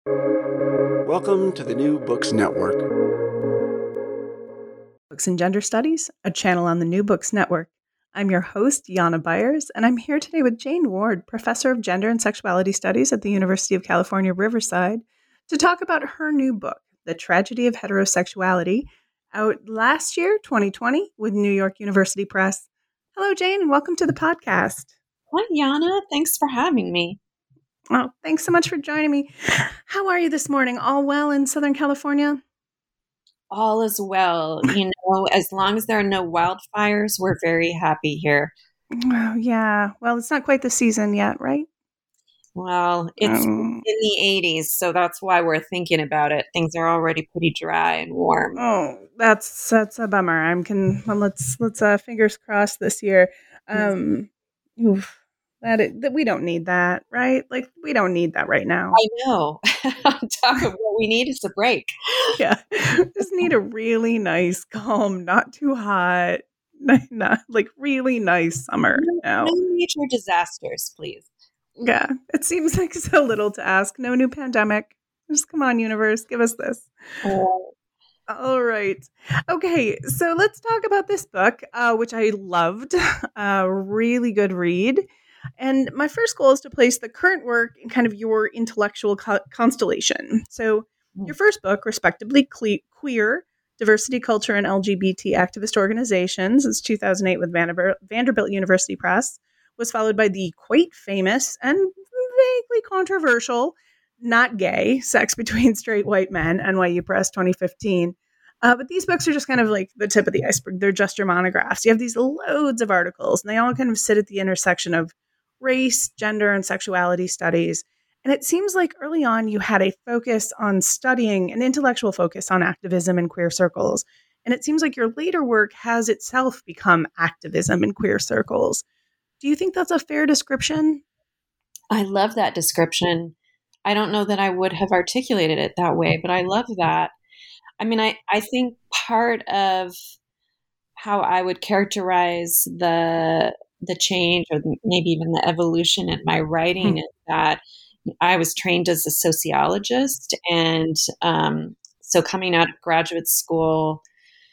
Welcome to the New Books Network. Books and Gender Studies, a channel on the New Books Network. I'm your host, Yana Byers, and I'm here today with Jane Ward, Professor of Gender and Sexuality Studies at the University of California, Riverside, to talk about her new book, The Tragedy of Heterosexuality, out last year, 2020, with New York University Press. Hello, Jane, and welcome to the podcast. Hi, Yana. Thanks for having me. Well, thanks so much for joining me. How are you this morning? All well in Southern California? All is well. As long as there are no wildfires, we're very happy here. Oh, yeah. Well, it's not quite the season yet, right? Well, it's in the 80s, so that's why we're thinking about it. Things are already pretty dry and warm. Oh, that's a bummer. Let's fingers crossed this year. That we don't need that, right? Like we don't need that right now. I know. On top of what we need is a break. Yeah, just need a really nice, calm, not too hot, not like really nice summer now. No major disasters, please. Yeah, it seems like so little to ask. No new pandemic. Just come on, universe, give us this. All right. Okay, so let's talk about this book, which I loved. Really good read. And my first goal is to place the current work in kind of your intellectual constellation. So your first book, respectively, Queer, Diversity, Culture, and LGBT Activist Organizations, is 2008 with Vanderbilt University Press, was followed by the quite famous and vaguely controversial Not Gay, Sex Between Straight White Men, NYU Press 2015. But these books are just kind of like the tip of the iceberg. They're just your monographs. You have these loads of articles, and they all kind of sit at the intersection of race, gender, and sexuality studies. And it seems like early on you had a focus on studying, an intellectual focus on activism in queer circles. And it seems like your later work has itself become activism in queer circles. Do you think that's a fair description? I love that description. I don't know that I would have articulated it that way, but I love that. I mean, I think part of how I would characterize the change or maybe even the evolution in my writing is that I was trained as a sociologist. And so coming out of graduate school,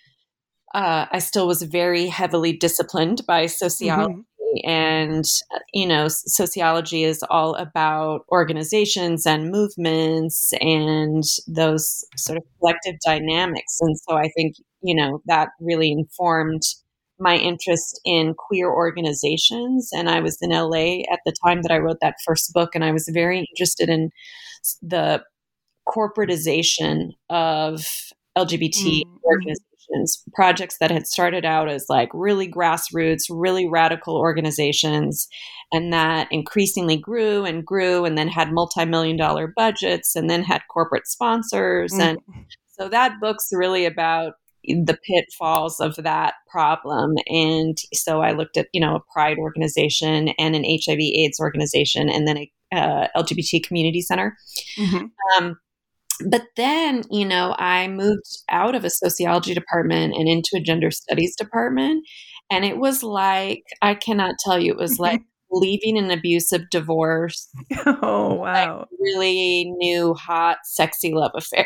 I still was very heavily disciplined by sociology. And, sociology is all about organizations and movements and those sort of collective dynamics. And so I think, that really informed my interest in queer organizations. And I was in LA at the time that I wrote that first book, and I was very interested in the corporatization of LGBT organizations, projects that had started out as like really grassroots, really radical organizations, and that increasingly grew and then had multi-million-dollar budgets and then had corporate sponsors. And so that book's really about the pitfalls of that problem. And so I looked at, a Pride organization and an HIV/AIDS organization and then a LGBT community center. But then, I moved out of a sociology department and into a gender studies department. And it was like, I cannot tell you, it was like leaving an abusive divorce. Oh, wow. Like really new, hot, sexy love affair.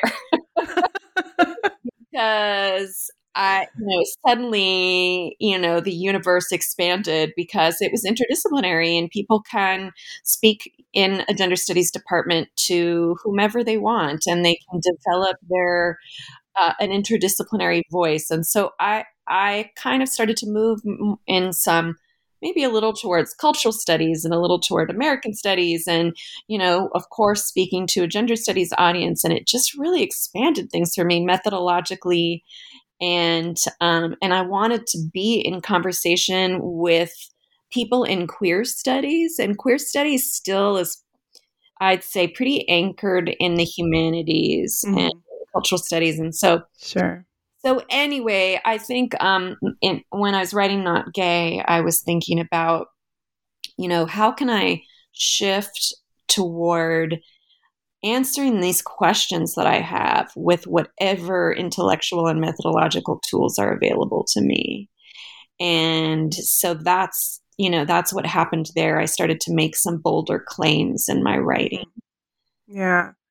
Because suddenly, the universe expanded because it was interdisciplinary and people can speak in a gender studies department to whomever they want and they can develop their an interdisciplinary voice. And so I kind of started to move in some, maybe a little towards cultural studies and a little toward American studies and, of course, speaking to a gender studies audience. And it just really expanded things for me methodologically. And I wanted to be in conversation with people in queer studies, and queer studies still is, I'd say, pretty anchored in the humanities and cultural studies. And so, sure. So anyway, I think when I was writing Not Gay, I was thinking about, how can I shift toward answering these questions that I have with whatever intellectual and methodological tools are available to me. And so that's what happened there. I started to make some bolder claims in my writing. Yeah.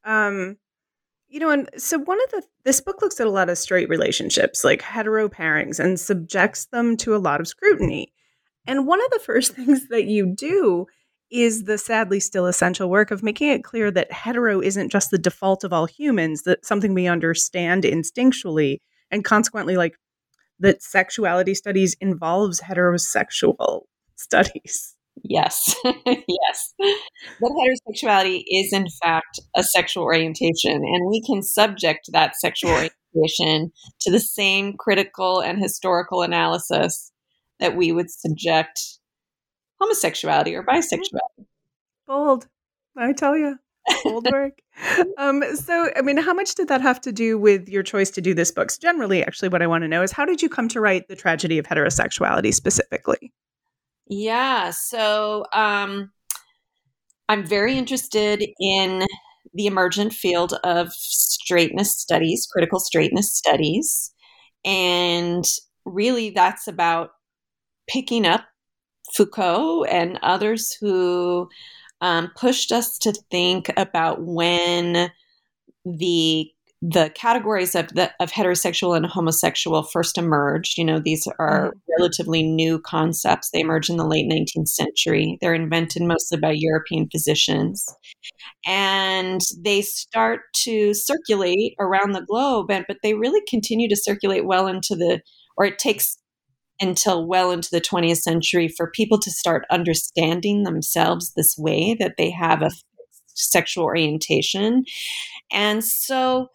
And so this book looks at a lot of straight relationships, like hetero pairings, and subjects them to a lot of scrutiny. And one of the first things that you do is the sadly still essential work of making it clear that hetero isn't just the default of all humans, that something we understand instinctually, and consequently, like that sexuality studies involves heterosexual studies. Yes, yes. That heterosexuality is, in fact, a sexual orientation, and we can subject that sexual orientation to the same critical and historical analysis that we would subject homosexuality or bisexuality. Bold, I tell you. Bold work. So, I mean, how much did that have to do with your choice to do this book? So generally, actually, what I want to know is how did you come to write The Tragedy of Heterosexuality specifically? Yeah, so I'm very interested in the emergent field of straightness studies, critical straightness studies. And really, that's about picking up Foucault and others who pushed us to think about when the categories of heterosexual and homosexual first emerged. These are relatively new concepts. They emerged in the late 19th century. They're invented mostly by European physicians. And they start to circulate around the globe, but they really continue to circulate it takes until well into the 20th century for people to start understanding themselves this way, that they have a sexual orientation. And so,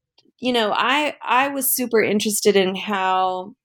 I was super interested in how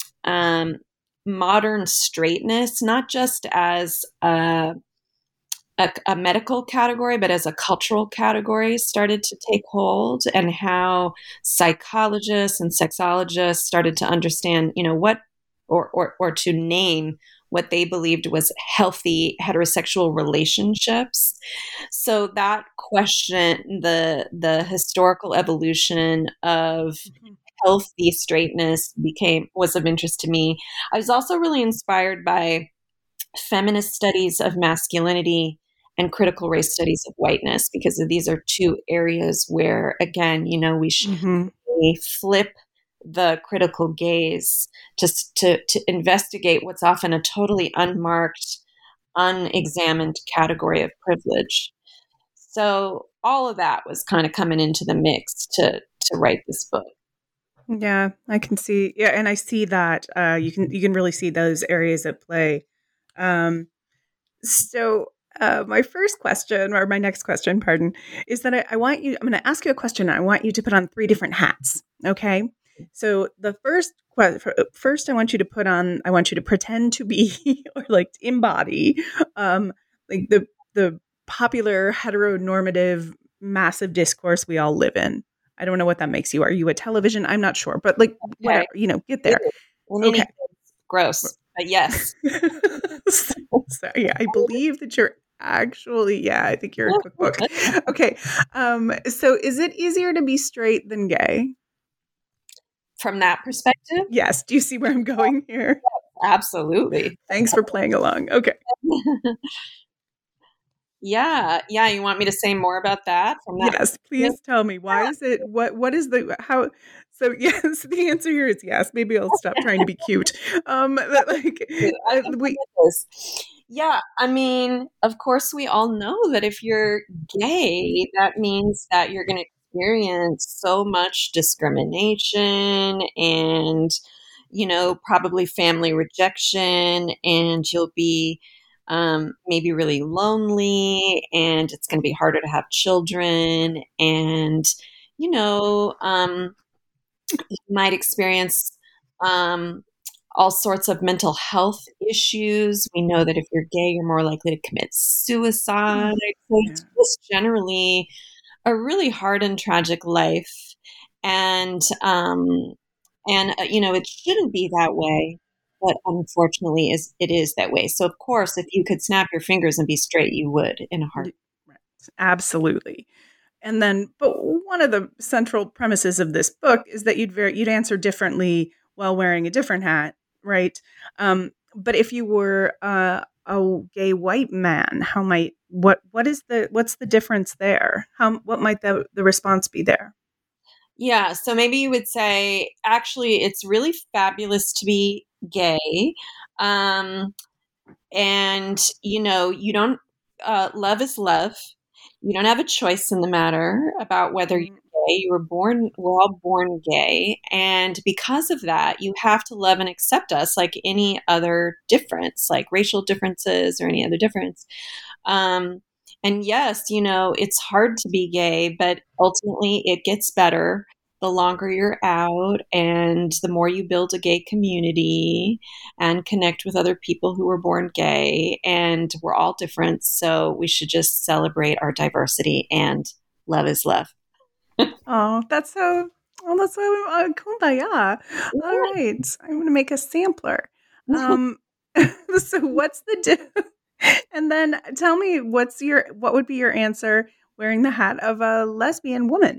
modern straightness, not just as a medical category, but as a cultural category, started to take hold, and how psychologists and sexologists started to understand, what or to name what they believed was healthy heterosexual relationships. So that question, the historical evolution of healthy straightness was of interest to me. I was also really inspired by feminist studies of masculinity and critical race studies of whiteness, because these are two areas where, again, we should flip the critical gaze to investigate what's often a totally unmarked, unexamined category of privilege. So all of that was kind of coming into the mix to write this book. Yeah, I can see. Yeah, and I see that you can really see those areas at play. So my first question, or my next question, pardon, is that I'm going to ask you a question. I want you to put on 3 different hats. Okay. So the first I want you to pretend to be, or like embody, like the popular heteronormative massive discourse we all live in. I don't know what that makes you. Are you a television? I'm not sure, but like whatever, get there. Okay. Gross, but yes. So yeah, I believe that you're actually, I think you're a cookbook. Okay. So is it easier to be straight than gay? From that perspective? Yes. Do you see where I'm going here? Absolutely. Thanks for playing along. Okay. Yeah. You want me to say more about that? Yes, please tell me. Why is it, what is the, how, so yes, the answer here is yes. Maybe I'll stop trying to be cute. Yeah, I mean, of course, we all know that if you're gay, that means that you're going to experience so much discrimination and, probably family rejection, and you'll be maybe really lonely, and it's going to be harder to have children, and, you might experience all sorts of mental health issues. We know that if you're gay, you're more likely to commit suicide. So it's just generally a really hard and tragic life. And it shouldn't be that way, but unfortunately it is that way. So of course, if you could snap your fingers and be straight, you would in a heartbeat. Right. Absolutely. And then, but one of the central premises of this book is that you'd answer differently while wearing a different hat, right? But if you were a gay white man? What's the difference there? What might the response be there? Yeah, so maybe you would say, actually, it's really fabulous to be gay. And, you don't, love is love. You don't have a choice in the matter about whether you're gay. We're all born gay. And because of that, you have to love and accept us like any other difference, like racial differences or any other difference. And yes, it's hard to be gay, but ultimately it gets better the longer you're out and the more you build a gay community and connect with other people who were born gay. And we're all different. So we should just celebrate our diversity, and love is love. Oh, that's so kumbaya. All right. I'm going to make a sampler. So what's and then tell me what would be your answer wearing the hat of a lesbian woman?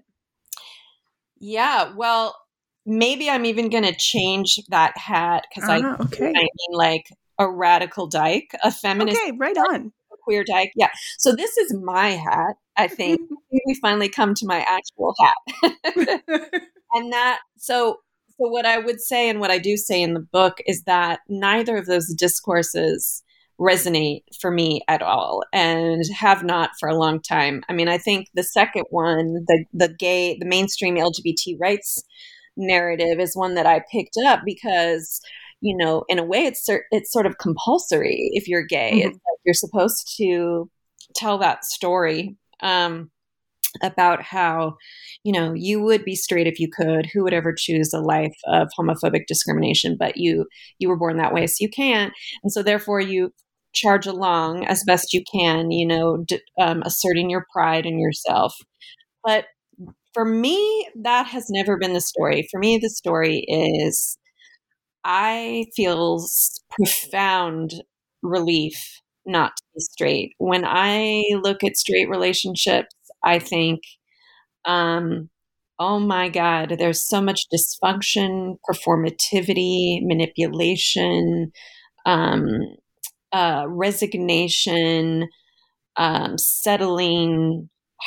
Yeah, well, maybe I'm even going to change that hat because I mean like a radical dyke, a feminist. Okay, right on. A queer dyke. Yeah. So this is my hat, I think. We finally come to my actual hat. And so what I would say and what I do say in the book is that neither of those discourses resonate for me at all, and have not for a long time. I mean, I think the second one, the mainstream LGBT rights narrative, is one that I picked up because, in a way it's sort of compulsory if you're gay. It's like you're supposed to tell that story about how, you would be straight if you could. Who would ever choose a life of homophobic discrimination? But you were born that way, so you can't. And so therefore you charge along as best you can, asserting your pride in yourself. But for me, that has never been the story. For me, the story is I feel profound relief not to be straight. When I look at straight relationships, I think, oh my God, there's so much dysfunction, performativity, manipulation, resignation, settling,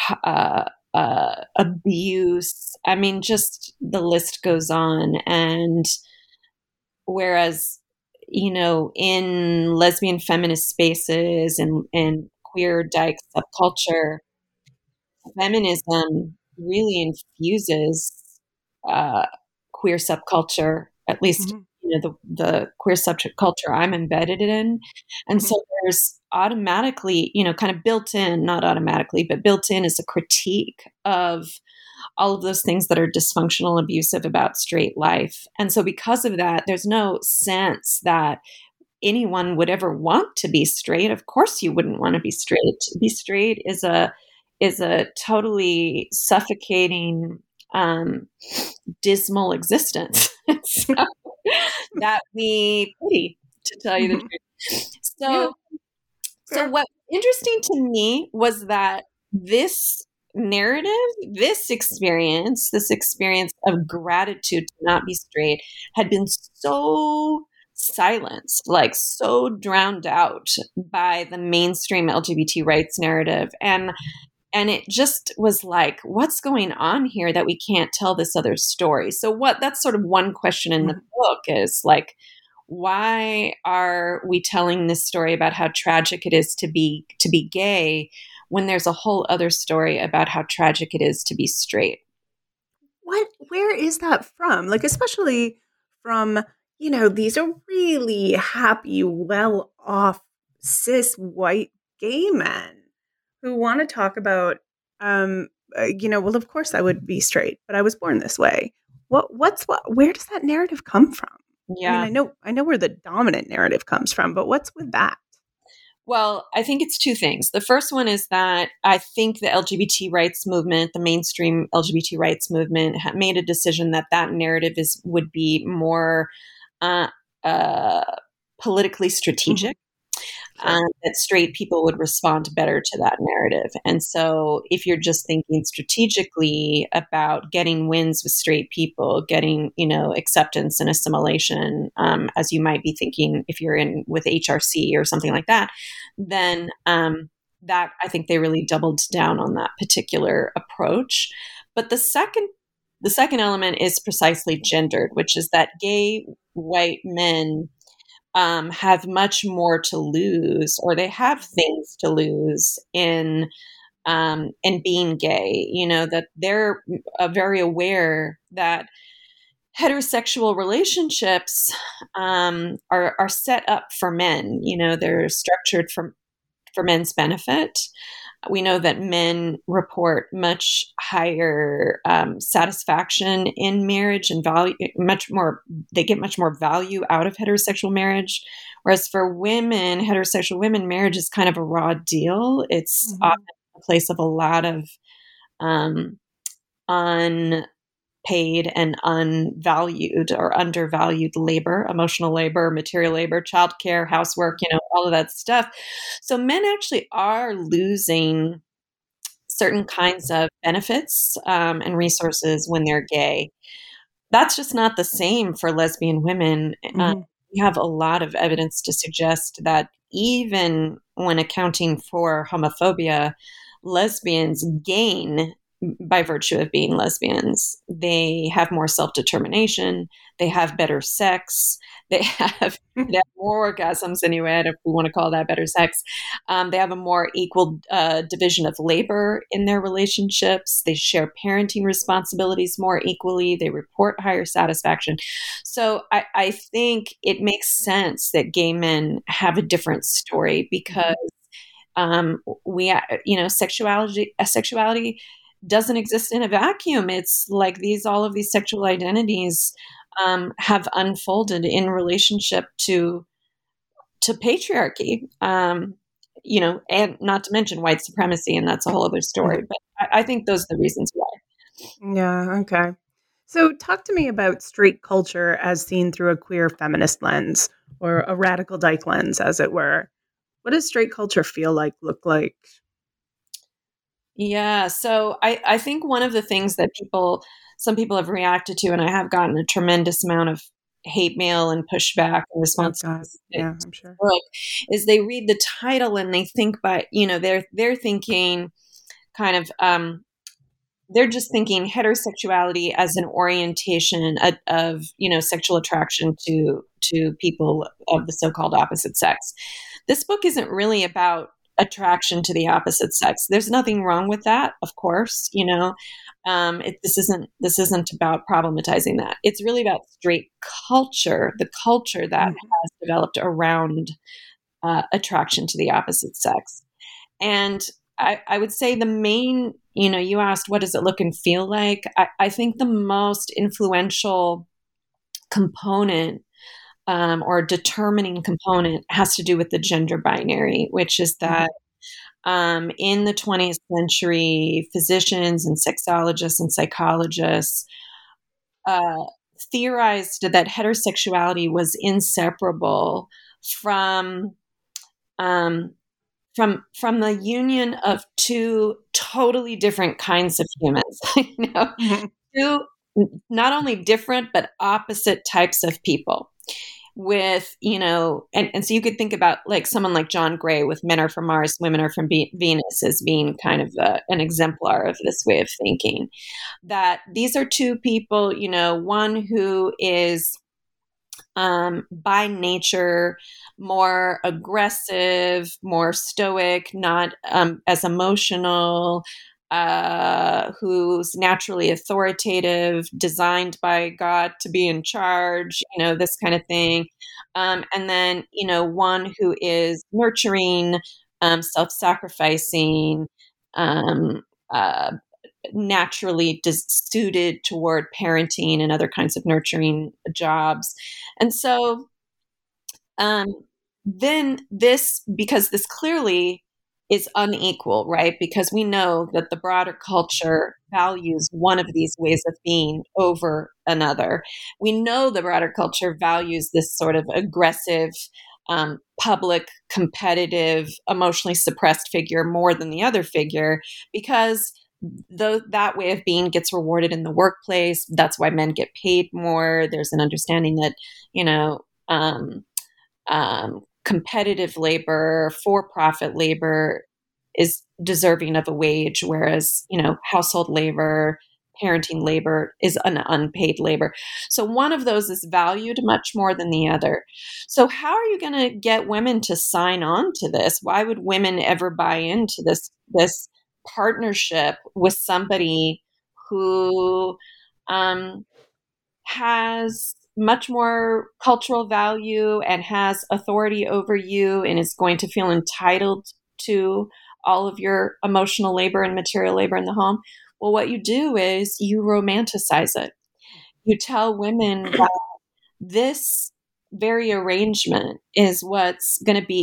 abuse. I mean, just the list goes on. And whereas, in lesbian feminist spaces and queer dyke subculture, feminism really infuses queer subculture, at least the queer subculture I'm embedded in. And so there's automatically, kind of built in, not automatically, but built in is a critique of all of those things that are dysfunctional, abusive about straight life. And so because of that, there's no sense that anyone would ever want to be straight. Of course you wouldn't want to be straight. To be straight is a totally suffocating, dismal existence so, that we pity, to tell you the truth. So what's interesting to me was that this narrative, this experience of gratitude to not be straight, had been so silenced, like so drowned out by the mainstream LGBT rights narrative. And it just was like, what's going on here that we can't tell this other story? So that's sort of one question in the book is like, why are we telling this story about how tragic it is to be gay when there's a whole other story about how tragic it is to be straight? Where is that from? Like, especially from, these are really happy, well-off, cis white gay men who want to talk about, well, of course I would be straight, but I was born this way. Where does that narrative come from? Yeah. I mean, I know where the dominant narrative comes from, but what's with that? Well, I think it's two things. The first one is that I think the LGBT rights movement, the mainstream LGBT rights movement, made a decision that narrative would be more politically strategic. that straight people would respond better to that narrative. And so if you're just thinking strategically about getting wins with straight people, getting, acceptance and assimilation, as you might be thinking if you're in with HRC or something like that, then that I think they really doubled down on that particular approach. But the second element is precisely gendered, which is that gay white men have much more to lose, or they have things to lose in being gay. That they're very aware that heterosexual relationships are set up for men. They're structured for men's benefit. We know that men report much higher satisfaction in marriage and value, they get much more value out of heterosexual marriage. Whereas for women, heterosexual women, marriage is kind of a raw deal. It's often a place of a lot of unpaid and unvalued or undervalued labor, emotional labor, material labor, childcare, housework, all of that stuff. So men actually are losing certain kinds of benefits and resources when they're gay. That's just not the same for lesbian women. We have a lot of evidence to suggest that even when accounting for homophobia, lesbians gain by virtue of being lesbians. They have more self-determination. They have better sex. They have more orgasms anyway, if we want to call that better sex. They have a more equal division of labor in their relationships. They share parenting responsibilities more equally. They report higher satisfaction. So I think it makes sense that gay men have a different story because sexuality doesn't exist in a vacuum. It's like all of these sexual identities have unfolded in relationship to patriarchy, and not to mention white supremacy, and that's a whole other story. But I think those are the reasons why. Yeah. Okay. So talk to me about straight culture as seen through a queer feminist lens or a radical dyke lens, as it were. What does straight culture feel like, look like? Yeah. So I think one of the things that some people have reacted to, and I have gotten a tremendous amount of hate mail and pushback in response to this, I'm sure, book, is they read the title and they think they're thinking kind of, they're just thinking heterosexuality as an orientation of sexual attraction to people of the so-called opposite sex. This book isn't really about attraction to the opposite sex. There's nothing wrong with that, of course. This isn't about problematizing that. It's really about straight culture, the culture that has developed around attraction to the opposite sex. And I would say the main, you asked, what does it look and feel like? I think the most influential component or determining component has to do with the gender binary, which is that in the 20th century, physicians and sexologists and psychologists theorized that heterosexuality was inseparable from the union of two totally different kinds of humans. Two not only different but opposite types of people. With, and so you could think about like someone like John Gray with men are from Mars, women are from Venus as being kind of an exemplar of this way of thinking. That these are two people, one who is by nature more aggressive, more stoic, not as emotional, who's naturally authoritative, designed by God to be in charge, this kind of thing. And then, one who is nurturing, self-sacrificing, naturally suited toward parenting and other kinds of nurturing jobs. And so then because this clearly is unequal, right? Because we know that the broader culture values one of these ways of being over another. We know the broader culture values this sort of aggressive, public, competitive, emotionally suppressed figure more than the other figure, because that way of being gets rewarded in the workplace. That's why men get paid more. There's an understanding that, competitive labor, for-profit labor is deserving of a wage, whereas, household labor, parenting labor is an unpaid labor. So one of those is valued much more than the other. So how are you going to get women to sign on to this? Why would women ever buy into this partnership with somebody who has much more cultural value and has authority over you and is going to feel entitled to all of your emotional labor and material labor in the home? Well, what you do is you romanticize it. You tell women that this very arrangement is what's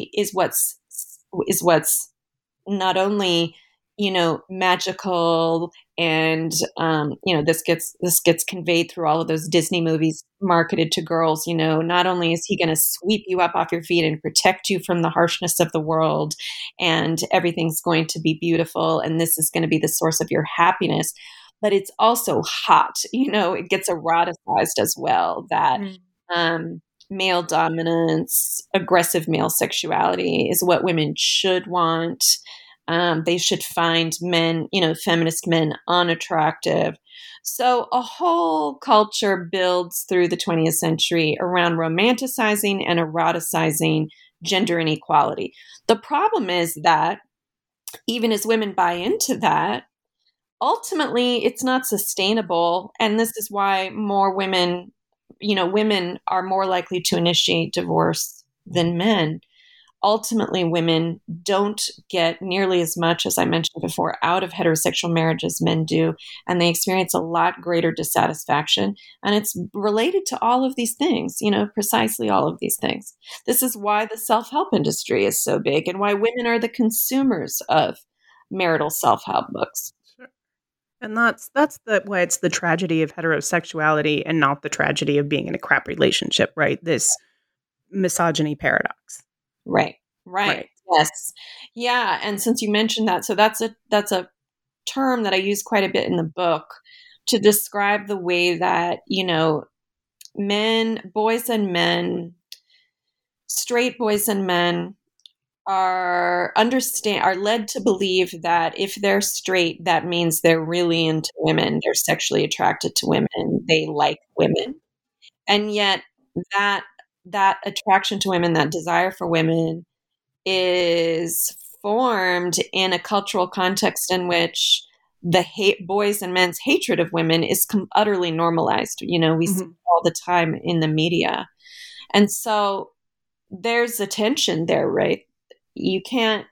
not only, magical and, this gets conveyed through all of those Disney movies marketed to girls. Not only is he going to sweep you up off your feet and protect you from the harshness of the world, and everything's going to be beautiful, and this is going to be the source of your happiness, but it's also hot. It gets eroticized as well, that male dominance, aggressive male sexuality is what women should want. They should find men, feminist men, unattractive. So a whole culture builds through the 20th century around romanticizing and eroticizing gender inequality. The problem is that even as women buy into that, ultimately it's not sustainable. And this is why more women are more likely to initiate divorce than men. Ultimately, women don't get nearly as much, as I mentioned before, out of heterosexual marriage as men do, and they experience a lot greater dissatisfaction. And it's related to all of these things, precisely all of these things. This is why the self-help industry is so big and why women are the consumers of marital self-help books. And that's why it's the tragedy of heterosexuality and not the tragedy of being in a crap relationship, right? This misogyny paradox. Right. Yes. Yeah. And since you mentioned that, so that's a term that I use quite a bit in the book to describe the way that, straight boys and men are led to believe that if they're straight, that means they're really into women, they're sexually attracted to women, they like women. And yet that attraction to women, that desire for women, is formed in a cultural context in which the boys and men's hatred of women is utterly normalized. We see it all the time in the media. And so there's a tension there, right? You can't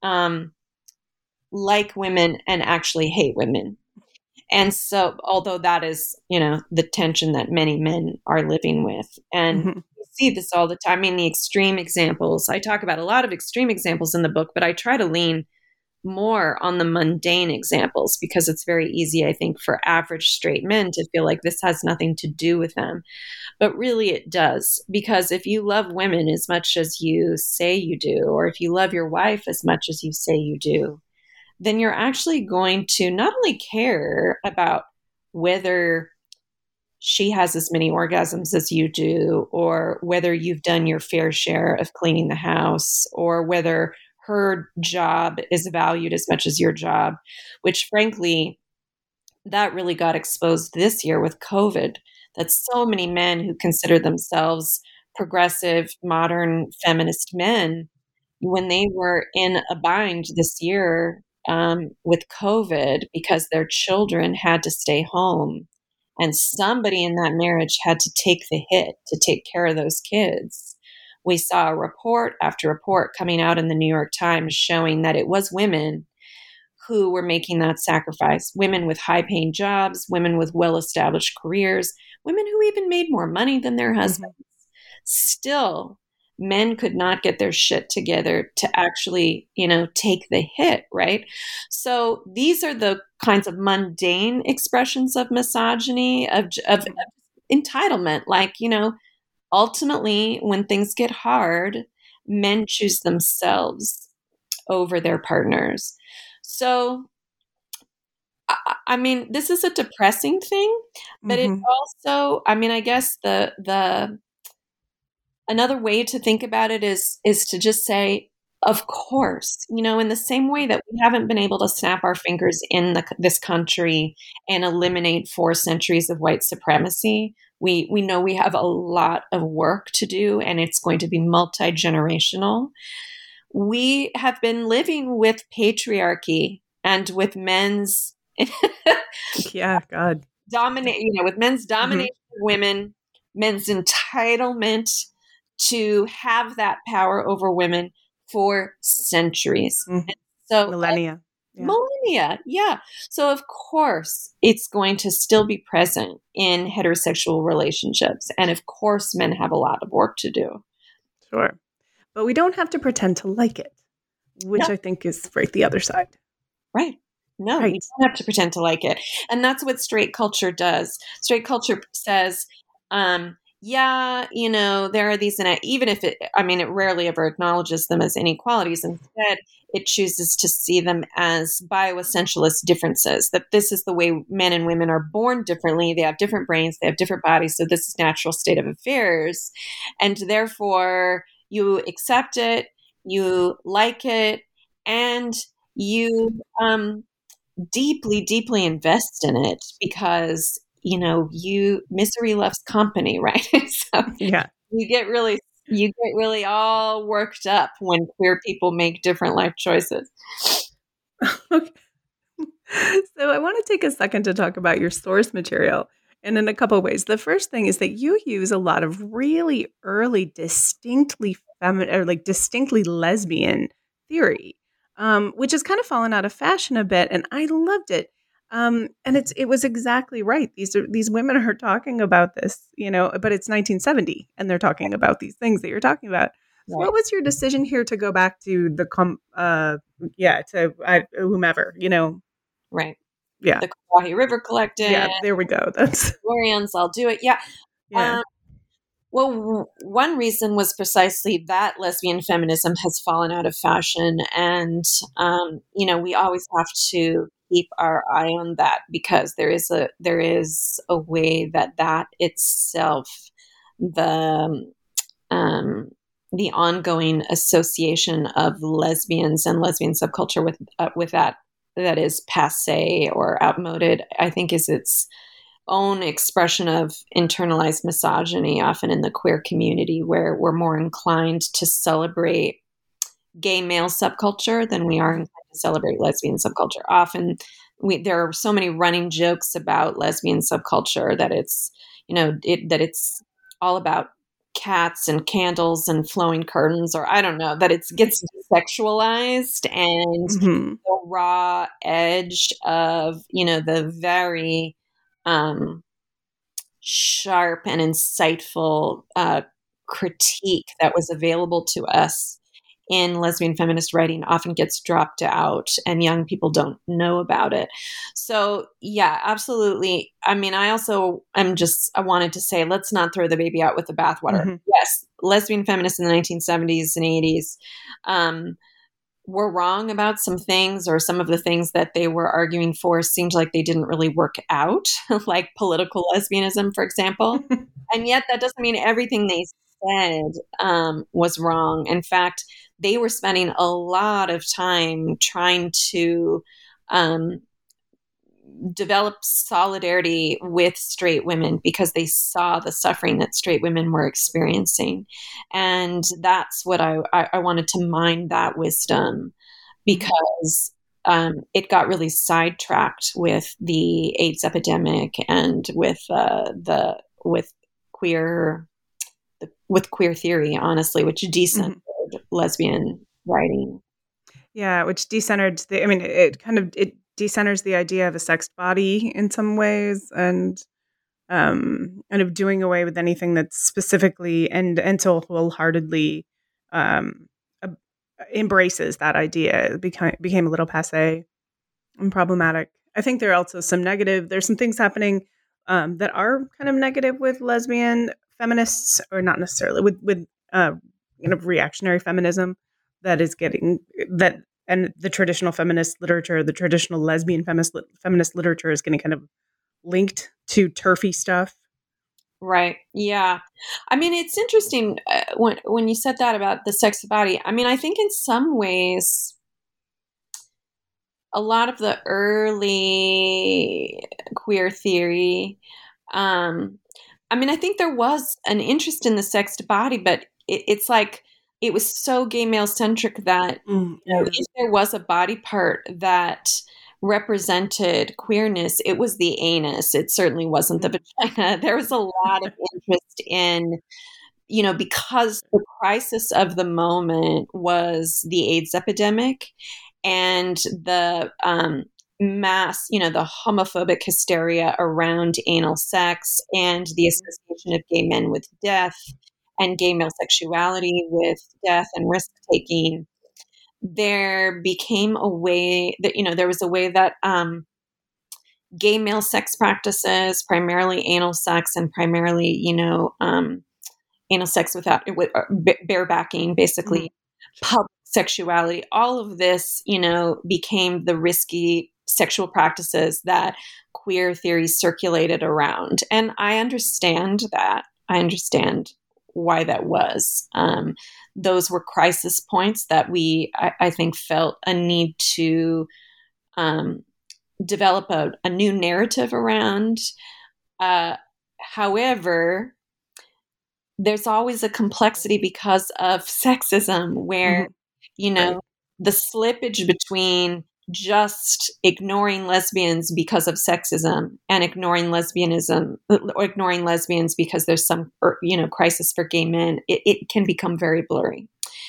like women and actually hate women. And so, although that is, the tension that many men are living with. And you see this all the time. I mean, the extreme examples, I talk about a lot of extreme examples in the book, but I try to lean more on the mundane examples because it's very easy, I think, for average straight men to feel like this has nothing to do with them. But really it does, because if you love women as much as you say you do, or if you love your wife as much as you say you do, then you're actually going to not only care about whether she has as many orgasms as you do, or whether you've done your fair share of cleaning the house, or whether her job is valued as much as your job, which frankly, that really got exposed this year with COVID, that so many men who consider themselves progressive, modern, feminist men, when they were in a bind this year with COVID because their children had to stay home and somebody in that marriage had to take the hit to take care of those kids. We saw report after report coming out in the New York Times showing that it was women who were making that sacrifice. Women with high-paying jobs, women with well-established careers, women who even made more money than their husbands. Still, men could not get their shit together to actually, take the hit, right? So these are the kinds of mundane expressions of misogyny, of entitlement. Like, ultimately, when things get hard men choose themselves over their partners. So, I mean, this is a depressing thing, but it also, I mean, I guess the another way to think about it is to just say, of course, in the same way that we haven't been able to snap our fingers in this country and eliminate 4 centuries of white supremacy, we know we have a lot of work to do, and it's going to be multi-generational. We have been living with patriarchy and with men's God. with men's domination of women, men's entitlement to have that power over women for centuries. So millennia. Millennia, yeah. So of course it's going to still be present in heterosexual relationships. And of course men have a lot of work to do. Sure. But we don't have to pretend to like it, which I think is right the other side. Right. No, you don't have to pretend to like it. And that's what straight culture does. Straight culture says, there are these, and even if it rarely ever acknowledges them as inequalities. Instead, it chooses to see them as bioessentialist differences, that this is the way men and women are born differently. They have different brains, they have different bodies. So this is natural state of affairs. And therefore you accept it, you like it, and you, deeply, deeply invest in it because, misery loves company, right? So you get really all worked up when queer people make different life choices. Okay. So I want to take a second to talk about your source material, and in a couple of ways. The first thing is that you use a lot of really early, distinctly feminine or distinctly lesbian theory, which has kind of fallen out of fashion a bit, and I loved it. And it was exactly right. These women are talking about this, but it's 1970, and they're talking about these things that you're talking about. So what was your decision here to go back to whomever, Right. Yeah. The Kawahi River Collective. Yeah, there we go. That's Glorians, I'll do it. Yeah. Well, one reason was precisely that lesbian feminism has fallen out of fashion. And, we always have to keep our eye on that because there is a way that itself, the ongoing association of lesbians and lesbian subculture with that is passé or outmoded, I think is its own expression of internalized misogyny, often in the queer community, where we're more inclined to celebrate gay male subculture than we are inclined to celebrate lesbian subculture. Often there are so many running jokes about lesbian subculture that it's, that it's all about cats and candles and flowing curtains, or I don't know, that it gets sexualized, and the raw edge of, the very sharp and insightful critique that was available to us in lesbian feminist writing often gets dropped out, and young people don't know about it. So yeah, absolutely. I mean, I wanted to say, let's not throw the baby out with the bathwater. Yes, lesbian feminists in the 1970s and 80s were wrong about some things, or some of the things that they were arguing for seemed like they didn't really work out, like political lesbianism, for example. And yet that doesn't mean everything they said was wrong. In fact, they were spending a lot of time trying to develop solidarity with straight women because they saw the suffering that straight women were experiencing. And that's what I wanted to mine that wisdom, because it got really sidetracked with the AIDS epidemic and with queer theory, honestly, which decentered lesbian writing. Yeah, which decentered it decenters the idea of a sexed body in some ways, and kind of doing away with anything that's specifically and so wholeheartedly embraces that idea. It became a little passé and problematic. I think there's some things happening that are kind of negative with lesbian feminists, or not necessarily with kind of reactionary feminism that is getting that, and the traditional feminist literature, the traditional lesbian feminist literature is getting kind of linked to turfy stuff. Right. Yeah. I mean, it's interesting when you said that about the sex body. I mean, I think in some ways, a lot of the early queer theory, I mean, I think there was an interest in the sexed body, but it's like it was so gay male centric that if there was a body part that represented queerness, it was the anus. It certainly wasn't the vagina. There was a lot of interest in, because the crisis of the moment was the AIDS epidemic and the mass, the homophobic hysteria around anal sex and the association of gay men with death and gay male sexuality with death and risk taking. There became a way that, there was a way that gay male sex practices, primarily anal sex and primarily, anal sex with barebacking, basically public sexuality, all of this, became the risky sexual practices that queer theories circulated around. And I understand that. I understand why that was. Those were crisis points that I think, felt a need to develop a new narrative around. However, there's always a complexity because of sexism where, the slippage between just ignoring lesbians because of sexism and ignoring lesbianism or ignoring lesbians because there's some, crisis for gay men, it can become very blurry.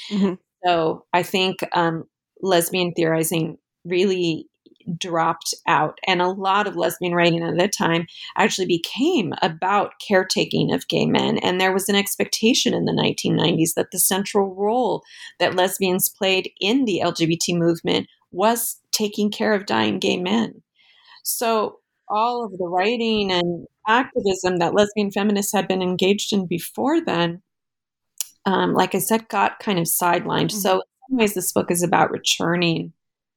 So I think lesbian theorizing really dropped out. And a lot of lesbian writing at that time actually became about caretaking of gay men. And there was an expectation in the 1990s that the central role that lesbians played in the LGBT movement was taking care of dying gay men. So all of the writing and activism that lesbian feminists had been engaged in before then, like I said, got kind of sidelined. So in some ways, this book is about returning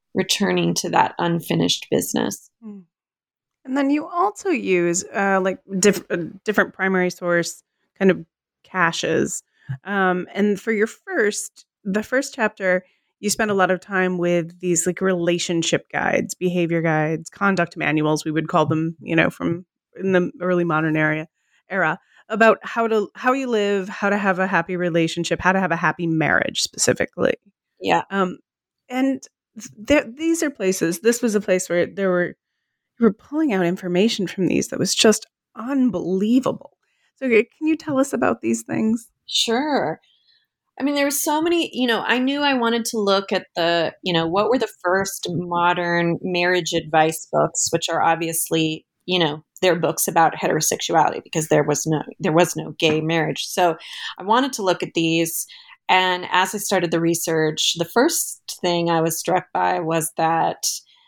to that unfinished business. And then you also use different primary source kind of caches. And for the first chapter, you spend a lot of time with these like relationship guides, behavior guides, conduct manuals, we would call them, from in the early modern era, about how you live, how to have a happy relationship, how to have a happy marriage specifically. Yeah. And these are places. This was a place where you were pulling out information from these that was just unbelievable. So can you tell us about these things? Sure. I mean, there were so many, I knew I wanted to look at the, what were the first modern marriage advice books, which are obviously, they're books about heterosexuality because there was no gay marriage. So I wanted to look at these. And as I started the research, the first thing I was struck by was that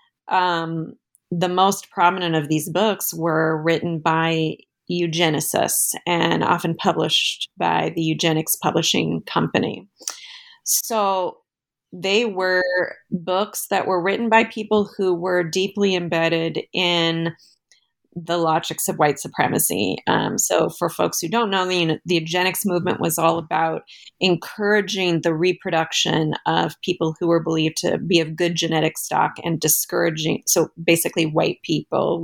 the most prominent of these books were written by eugenicists and often published by the Eugenics Publishing Company. So they were books that were written by people who were deeply embedded in the logics of white supremacy. So for folks who don't know, the eugenics movement was all about encouraging the reproduction of people who were believed to be of good genetic stock and discouraging, so basically white people,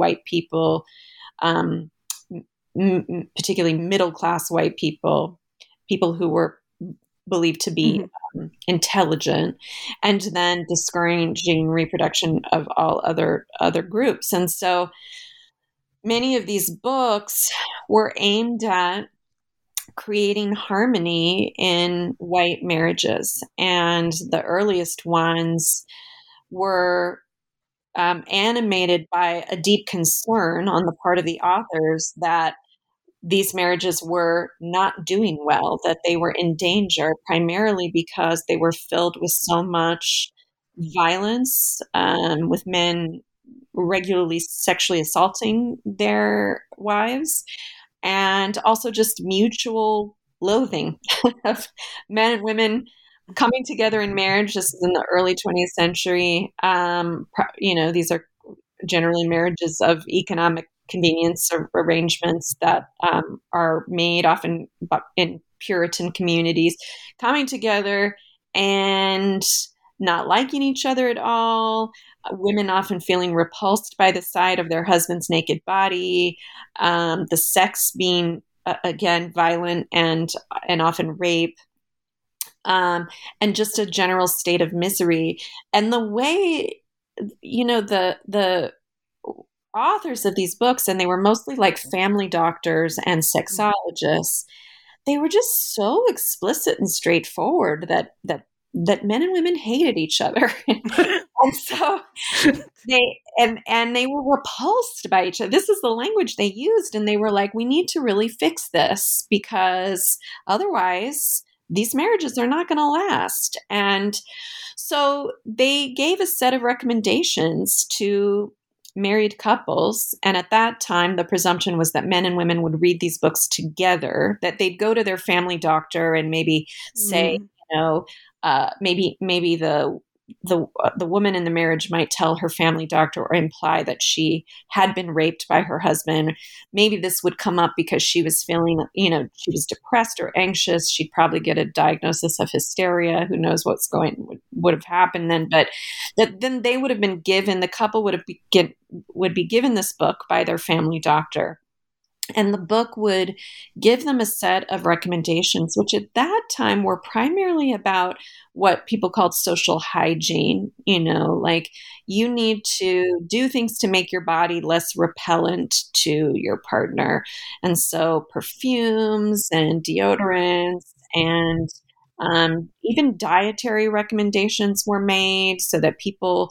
particularly middle-class white people who were believed to be intelligent, and then discouraging reproduction of all other groups. And so many of these books were aimed at creating harmony in white marriages. And the earliest ones were animated by a deep concern on the part of the authors that these marriages were not doing well, that they were in danger, primarily because they were filled with so much violence, with men regularly sexually assaulting their wives, and also just mutual loathing of men and women coming together in marriage. This is in the early 20th century. These are generally marriages of economic convenience or arrangements that are made often in Puritan communities, coming together and not liking each other at all. Women often feeling repulsed by the sight of their husband's naked body. The sex being again violent and often rape. And just a general state of misery. And the way, the authors of these books, and they were mostly like family doctors and sexologists, they were just so explicit and straightforward that men and women hated each other. And so they were repulsed by each other. This is the language they used. And they were like, we need to really fix this, because otherwise these marriages are not going to last. And so they gave a set of recommendations to married couples. And at that time, the presumption was that men and women would read these books together, that they'd go to their family doctor and maybe say, maybe the woman in the marriage might tell her family doctor or imply that she had been raped by her husband. Maybe this would come up because she was feeling, she was depressed or anxious. She'd probably get a diagnosis of hysteria. Who knows would have happened then? But then they would have been given, the couple would be given this book by their family doctor. And the book would give them a set of recommendations, which at that time were primarily about what people called social hygiene. Like you need to do things to make your body less repellent to your partner. And so perfumes and deodorants and even dietary recommendations were made so that people,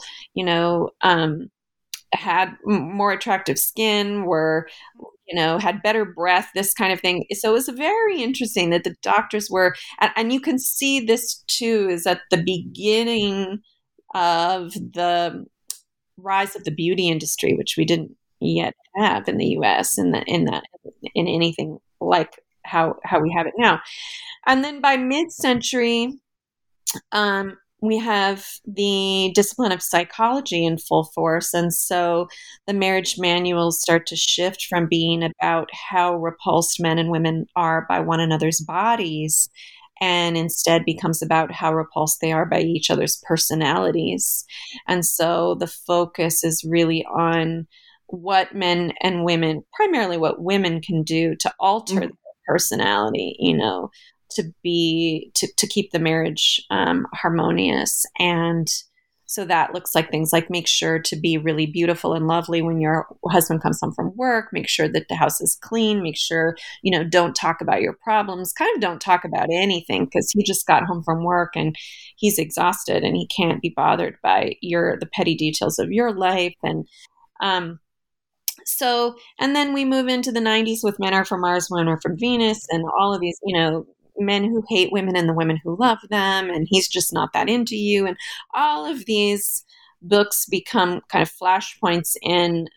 had more attractive skin, had better breath, this kind of thing. So it was very interesting that the doctors were, and you can see this too, is at the beginning of the rise of the beauty industry, which we didn't yet have in the U.S. in anything like how we have it now. And then by mid-century, we have the discipline of psychology in full force. And so the marriage manuals start to shift from being about how repulsed men and women are by one another's bodies, and instead becomes about how repulsed they are by each other's personalities. And so the focus is really on what men and women, primarily what women can do to alter their personality, to keep the marriage harmonious. And so that looks like things like make sure to be really beautiful and lovely when your husband comes home from work, make sure that the house is clean, make sure, don't talk about your problems, kind of don't talk about anything, because he just got home from work and he's exhausted and he can't be bothered by the petty details of your life. And and then we move into the 90s with Men Are From Mars, Women Are From Venus, and all of these, men who hate women and the women who love them, and he's just not that into you. And all of these books become kind of flashpoints in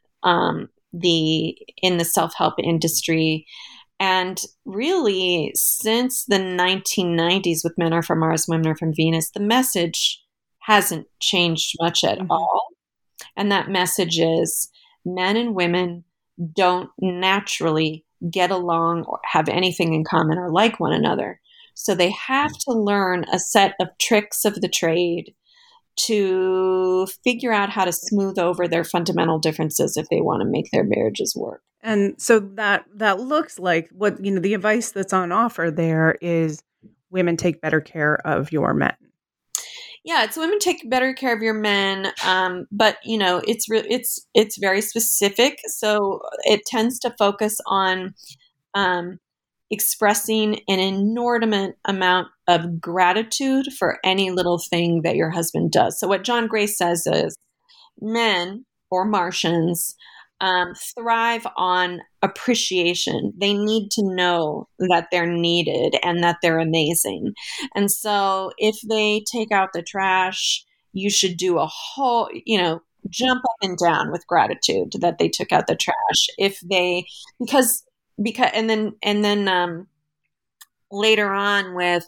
the self-help industry. And really, since the 1990s with Men Are From Mars, Women Are From Venus, the message hasn't changed much at all. And that message is men and women don't naturally get along or have anything in common or like one another. So they have to learn a set of tricks of the trade to figure out how to smooth over their fundamental differences if they want to make their marriages work. And so that looks like what, the advice that's on offer there is women take better care of your men. Yeah, it's women take better care of your men, but it's very specific. So it tends to focus on expressing an inordinate amount of gratitude for any little thing that your husband does. So what John Gray says is men or Martians thrive on appreciation. They need to know that they're needed and that they're amazing. And so if they take out the trash, you should do a whole, jump up and down with gratitude that they took out the trash. If they, because, and then later on with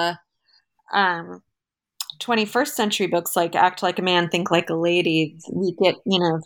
21st century books like Act Like a Man, Think Like a Lady, we get,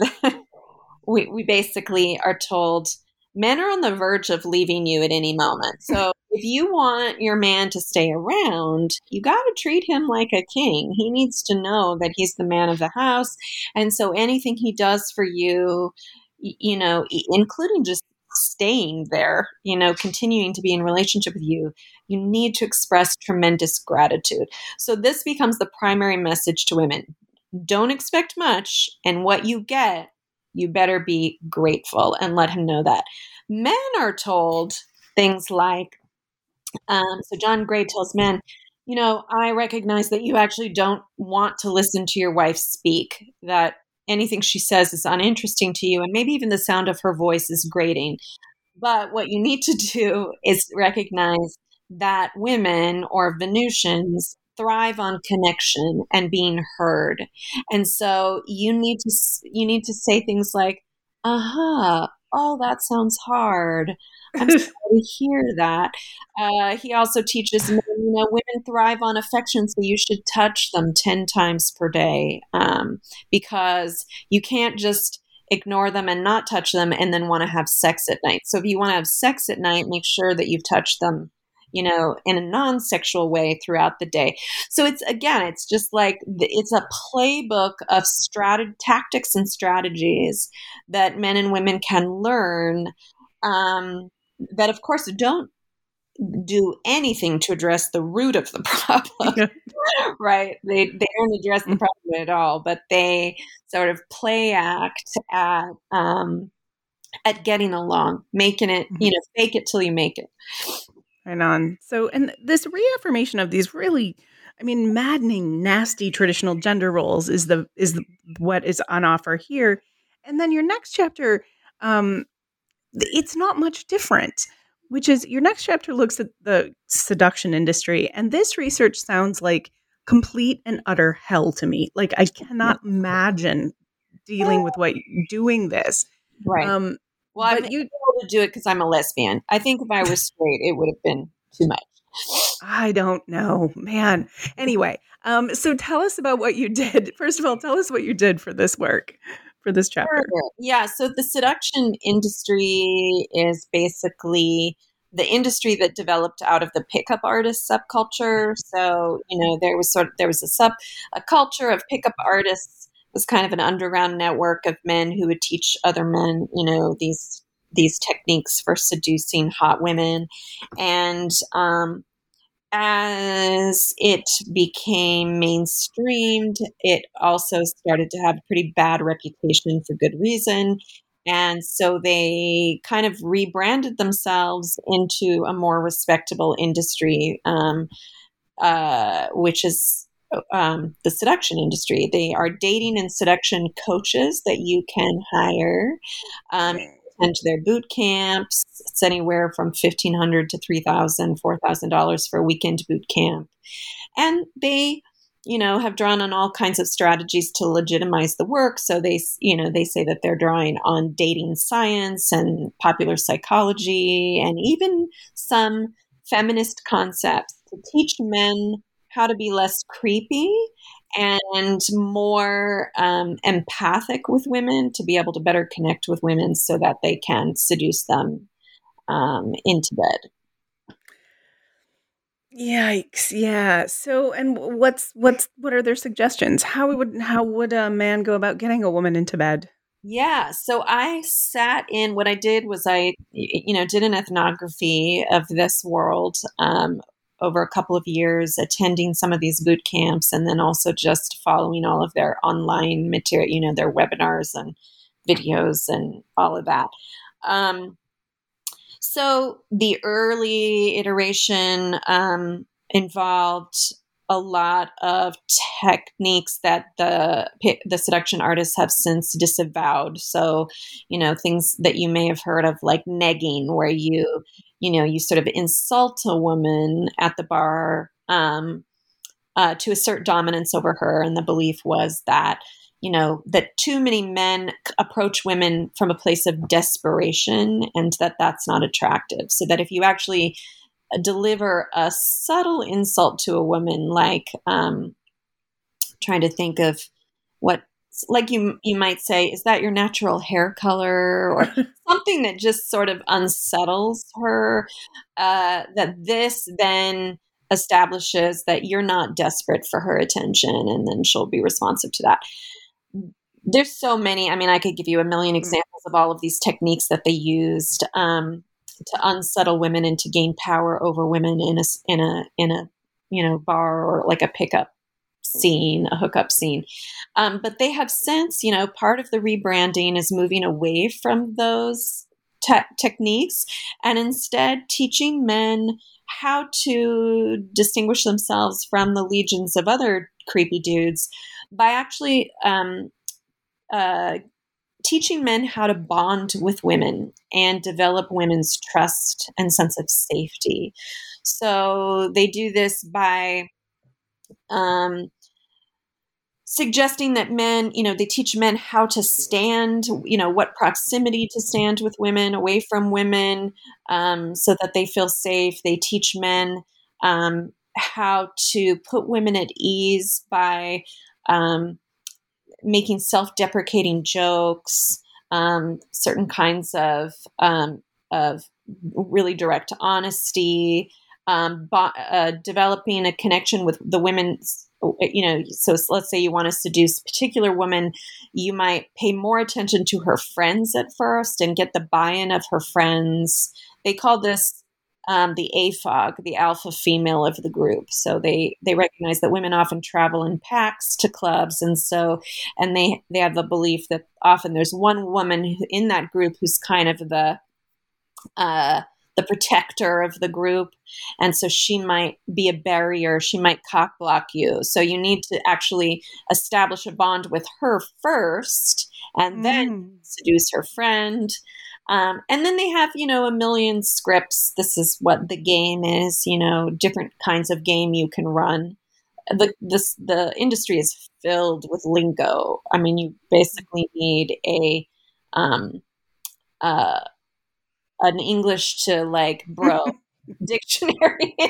we basically are told men are on the verge of leaving you at any moment. So if you want your man to stay around, you got to treat him like a king. He needs to know that he's the man of the house. And so anything he does for you, including just staying there, continuing to be in relationship with you, you need to express tremendous gratitude. So this becomes the primary message to women. Don't expect much, and what you get, you better be grateful and let him know that. Men are told things like, so John Gray tells men, I recognize that you actually don't want to listen to your wife speak, that anything she says is uninteresting to you, and maybe even the sound of her voice is grating. But what you need to do is recognize that women or Venusians thrive on connection and being heard. And so you need to say things like, oh, that sounds hard. I'm sorry to hear that. He also teaches men, women thrive on affection, so you should touch them 10 times per day, because you can't just ignore them and not touch them and then want to have sex at night. So if you want to have sex at night, make sure that you've touched them, in a non-sexual way throughout the day. So it's just like, it's a playbook of tactics and strategies that men and women can learn, that of course don't do anything to address the root of the problem, right? They don't address the problem at all, but they sort of play act at getting along, making it, fake it till you make it. Right on. So, and this reaffirmation of these really, maddening, nasty traditional gender roles is what is on offer here. And then your next chapter, it's not much different, which is your next chapter looks at the seduction industry. And this research sounds like complete and utter hell to me. Like, I cannot imagine dealing with doing this. Right. Well, I'm able to do it because I'm a lesbian. I think if I was straight, it would have been too much. I don't know, man. Anyway, so tell us about what you did. First of all, tell us what you did for this work, for this chapter. Sure. Yeah. So the seduction industry is basically the industry that developed out of the pickup artist subculture. So, there was a culture of pickup artists. Was kind of an underground network of men who would teach other men, these techniques for seducing hot women. And as it became mainstreamed, it also started to have a pretty bad reputation for good reason. And so they kind of rebranded themselves into a more respectable industry, which is the seduction industry. They are dating and seduction coaches that you can hire, attend to their boot camps. It's anywhere from $1,500 to $3,000, $4,000 for a weekend boot camp. And they, have drawn on all kinds of strategies to legitimize the work. So they say that they're drawing on dating science and popular psychology and even some feminist concepts to teach men how to be less creepy and more empathic with women, to be able to better connect with women so that they can seduce them into bed. Yikes! Yeah. So, and what are their suggestions? How would a man go about getting a woman into bed? Yeah. So I sat in. What I did was I did an ethnography of this world. Over a couple of years, attending some of these boot camps, and then also just following all of their online material, their webinars and videos and all of that. So the early iteration involved a lot of techniques that the seduction artists have since disavowed. So, things that you may have heard of, like negging, where you sort of insult a woman at the bar to assert dominance over her. And the belief was that, that too many men approach women from a place of desperation and that that's not attractive. So that if you actually deliver a subtle insult to a woman, like trying to think of what, like you might say, is that your natural hair color, or something that just sort of unsettles her, that this then establishes that you're not desperate for her attention, and then she'll be responsive to that. There's so many. I mean, I could give you a million examples of all of these techniques that they used to unsettle women and to gain power over women in a bar, or like a pickup scene, a hookup scene. But they have since, part of the rebranding is moving away from those techniques, and instead teaching men how to distinguish themselves from the legions of other creepy dudes by actually teaching men how to bond with women and develop women's trust and sense of safety. So they do this by suggesting that men, they teach men how to stand, what proximity to stand with women, away from women, so that they feel safe. They teach men how to put women at ease by making self-deprecating jokes, certain kinds of really direct honesty, developing a connection with the women. So let's say you want to seduce a particular woman, you might pay more attention to her friends at first and get the buy-in of her friends. They call this the AFOG, the alpha female of the group. So they recognize that women often travel in packs to clubs, and they have the belief that often there's one woman in that group who's kind of the protector of the group, and so she might be a barrier. She might cock block you. So you need to actually establish a bond with her first, and then seduce her friend. And then they have, a million scripts. This is what the game is, different kinds of game you can run. The industry is filled with lingo. I mean, you basically need an English to like bro dictionary in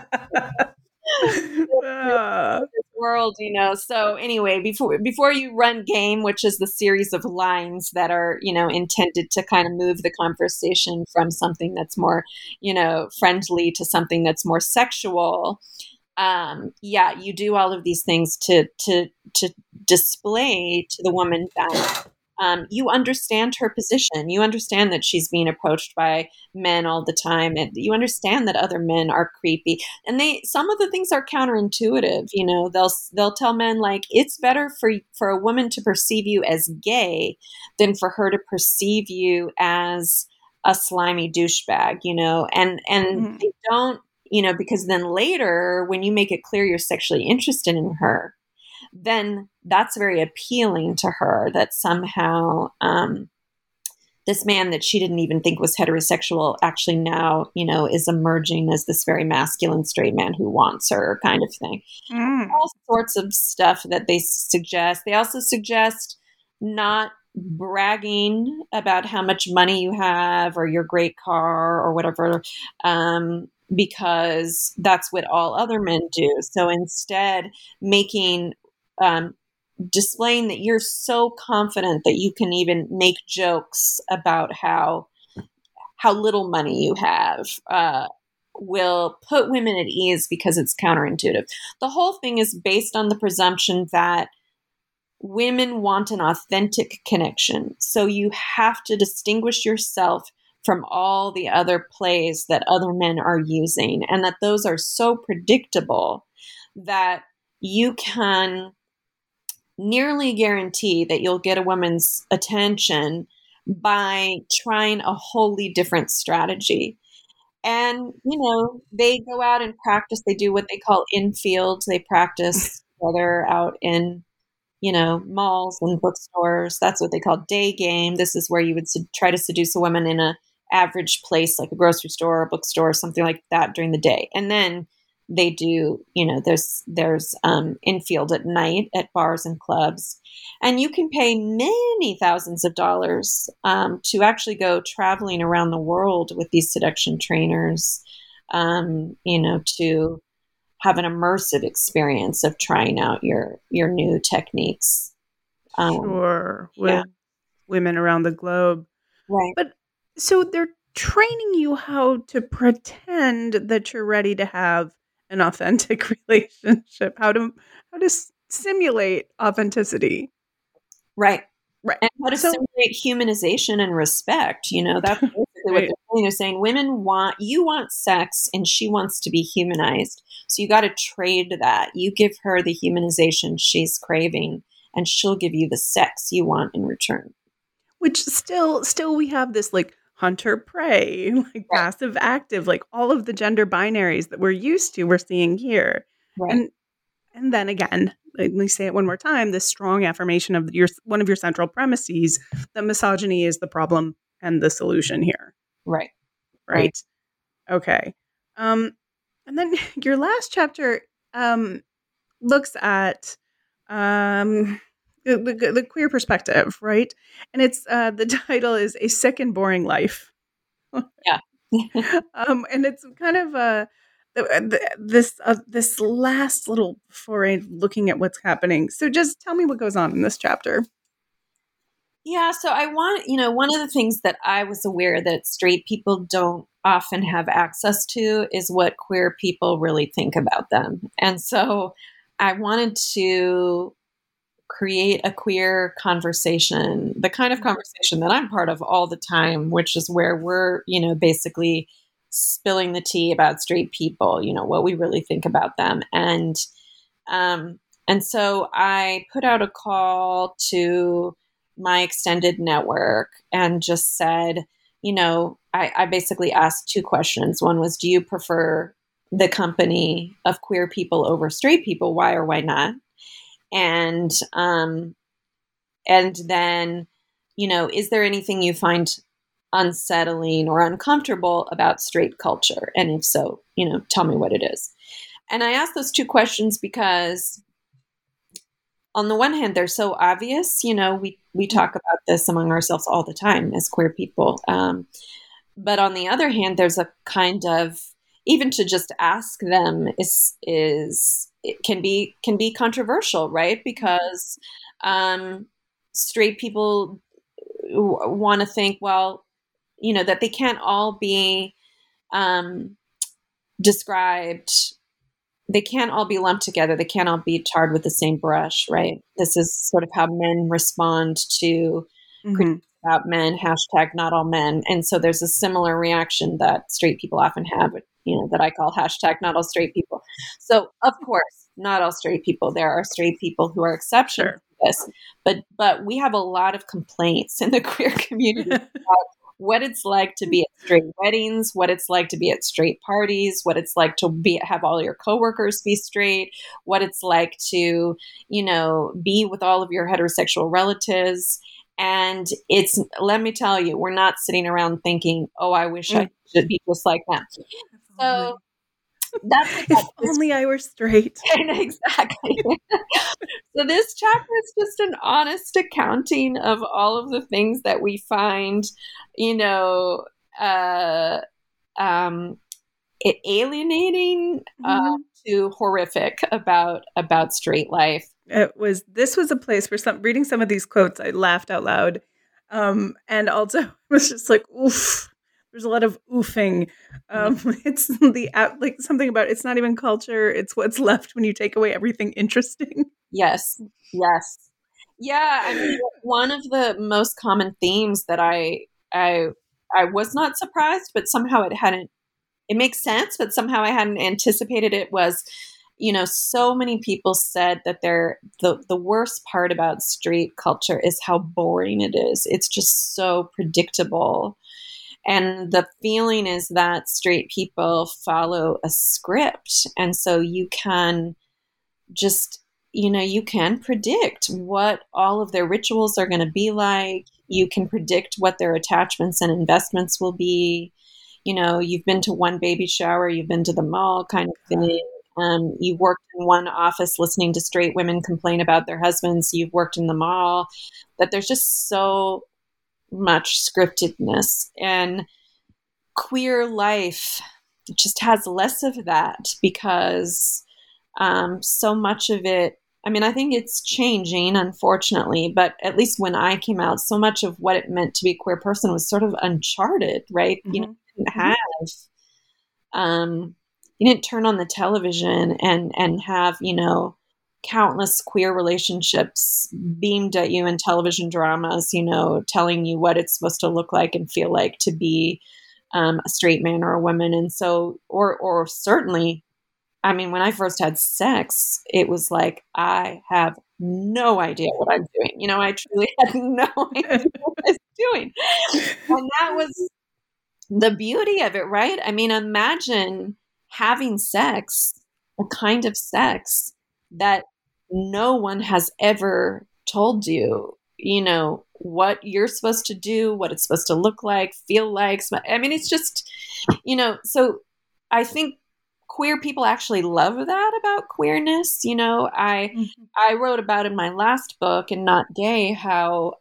this world, So anyway, before you run game, which is the series of lines that are, intended to kind of move the conversation from something that's more, friendly to something that's more sexual. You do all of these things to display to the woman that you understand her position. You understand that she's being approached by men all the time, and you understand that other men are creepy. And some of the things are counterintuitive. They'll tell men like it's better for a woman to perceive you as gay than for her to perceive you as a slimy douchebag. And they don't, because then later when you make it clear you're sexually interested in her, then that's very appealing to her, that somehow this man that she didn't even think was heterosexual actually now, is emerging as this very masculine straight man who wants her, kind of thing. All sorts of stuff that they suggest. They also suggest not bragging about how much money you have or your great car or whatever, because that's what all other men do. So instead, displaying that you're so confident that you can even make jokes about how little money you have, will put women at ease because it's counterintuitive. The whole thing is based on the presumption that women want an authentic connection. So you have to distinguish yourself from all the other plays that other men are using, and that those are so predictable that you can nearly guarantee that you'll get a woman's attention by trying a wholly different strategy. And, they go out and practice. They do what they call infield. They practice together out in, malls and bookstores. That's what they call day game. This is where you would try to seduce a woman in a average place like a grocery store or bookstore or something like that during the day. And then they do, there's infield at night at bars and clubs, and you can pay many thousands of dollars to actually go traveling around the world with these seduction trainers, to have an immersive experience of trying out your new techniques. Sure. With women around the globe. Right. But so they're training you how to pretend that you're ready to have an authentic relationship, how to simulate authenticity. Right. Right. And how to simulate humanization and respect. That's basically what they're saying. They're saying you want sex and she wants to be humanized. So you got to trade that. You give her the humanization she's craving and she'll give you the sex you want in return. Which still we have this like hunter prey, like passive active, like all of the gender binaries that we're used to, we're seeing here. Right. And then again, let me say it one more time, this strong affirmation of one of your central premises that misogyny is the problem and the solution here. Right. Okay. And then your last chapter looks at the queer perspective, right? And it's the title is A Sick and Boring Life. Yeah. And it's kind of this last little foray looking at what's happening. So just tell me what goes on in this chapter. Yeah, so I want, one of the things that I was aware that straight people don't often have access to is what queer people really think about them. And so I wanted to create a queer conversation, the kind of conversation that I'm part of all the time, which is where we're, basically spilling the tea about straight people, what we really think about them. And so I put out a call to my extended network and just said, I basically asked two questions. One was, do you prefer the company of queer people over straight people? Why or why not? And then, is there anything you find unsettling or uncomfortable about straight culture? And if so, tell me what it is. And I asked those two questions because on the one hand, they're so obvious, we talk about this among ourselves all the time as queer people. But on the other hand, there's a kind of, even to just ask them it can be controversial, right? Because straight people want to think, well, that they can't all be described. They can't all be lumped together. They can't all be tarred with the same brush, right? This is sort of how men respond to critiques about men, hashtag not all men. And so there's a similar reaction that straight people often have, that I call hashtag not all straight people. So of course, not all straight people. There are straight people who are exceptions to this, but we have a lot of complaints in the queer community about what it's like to be at straight weddings, what it's like to be at straight parties, what it's like to have all your coworkers be straight, what it's like to, be with all of your heterosexual relatives. And let me tell you, we're not sitting around thinking, oh, I wish I should be just like them. So that's if only I were straight. Exactly. So this chapter is just an honest accounting of all of the things that we find, alienating to horrific about straight life. This was a place where reading some of these quotes, I laughed out loud. And also it was just like, oof. There's a lot of oofing. It's like something about it's not even culture. It's what's left when you take away everything interesting. Yes. Yeah. I mean, one of the most common themes that I was not surprised, but somehow it makes sense, but somehow I hadn't anticipated it was, so many people said that the worst part about straight culture is how boring it is. It's just so predictable. And the feeling is that straight people follow a script. And so you can just, you can predict what all of their rituals are going to be like. You can predict what their attachments and investments will be. You've been to one baby shower, you've been to the mall kind of thing. You worked in one office listening to straight women complain about their husbands. You've worked in the mall. That there's just so much scriptedness, and queer life just has less of that because so much of it, I mean, I think it's changing, unfortunately, but at least when I came out, so much of what it meant to be a queer person was sort of uncharted, right? Mm-hmm. You know, you didn't have, you didn't turn on the television and have, you know, countless queer relationships beamed at you in television dramas, you know, telling you what it's supposed to look like and feel like to be a straight man or a woman. And so, or certainly, I mean, when I first had sex, it was like, I have no idea what I'm doing. You know, I truly had no idea what I was doing. And that was the beauty of it, right? I mean, imagine having sex, a kind of sex that no one has ever told you, you know, what you're supposed to do, what it's supposed to look like, feel like. I mean, it's just, you know, so I think queer people actually love that about queerness. You know, I wrote about in my last book, and Not Gay, how,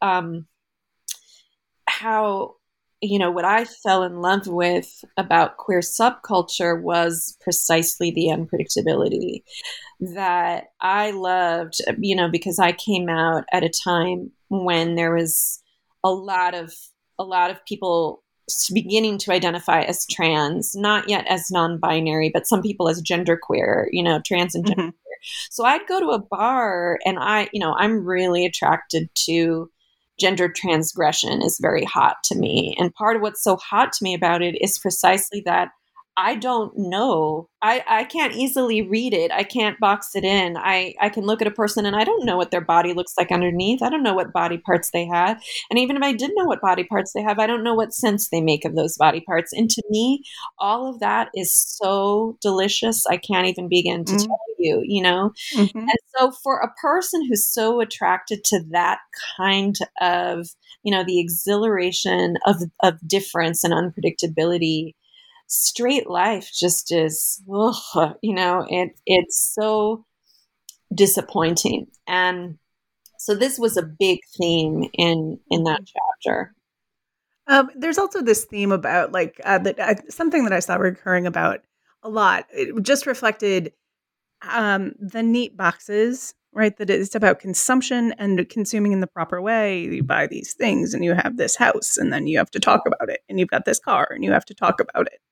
you know, what I fell in love with about queer subculture was precisely the unpredictability that I loved, you know, because I came out at a time when there was a lot of people beginning to identify as trans, not yet as non-binary, but some people as genderqueer, you know, trans and genderqueer. So I'd go to a bar and I'm really attracted to gender transgression is very hot to me. And part of what's so hot to me about it is precisely that I don't know. I can't easily read it. I can't box it in. I can look at a person and I don't know what their body looks like underneath. I don't know what body parts they have. And even if I did know what body parts they have, I don't know what sense they make of those body parts. And to me, all of that is so delicious. I can't even begin to tell you, you know? And so for a person who's so attracted to that kind of, you know, the exhilaration of difference and unpredictability, straight life just is, you know, it's so disappointing. And so this was a big theme in that chapter. There's also this theme about like something that I saw recurring about a lot. It just reflected the neat boxes, right? That it's about consumption and consuming in the proper way. You buy these things and you have this house and then you have to talk about it, and you've got this car and you have to talk about it.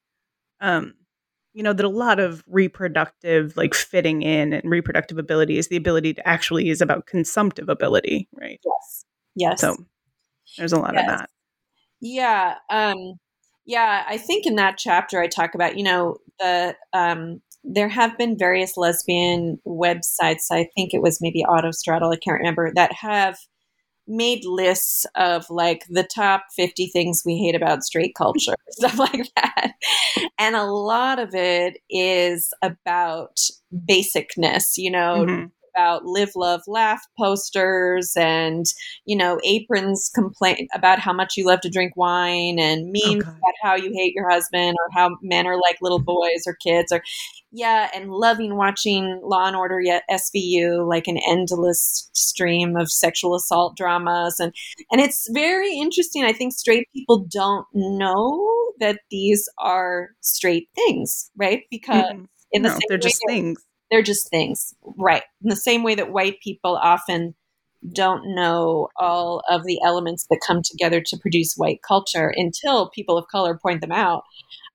You know, that a lot of reproductive, like fitting in and reproductive ability is the ability to actually is about consumptive ability, right? Yes. Yes. So there's a lot of that. Yeah. Yeah. I think in that chapter I talk about, you know, there have been various lesbian websites. I think it was maybe Autostraddle, I can't remember, that have made lists of like the top 50 things we hate about straight culture, stuff like that. And a lot of it is about basicness, you know, about live, love, laugh posters and, you know, aprons complain about how much you love to drink wine, and memes about how you hate your husband or how men are like little boys or kids, or and loving watching Law and Order SVU, like an endless stream of sexual assault dramas. And it's very interesting. I think straight people don't know that these are straight things, right? Because in the same they're way just things. They're just things, right? In the same way that white people often don't know all of the elements that come together to produce white culture until people of color point them out.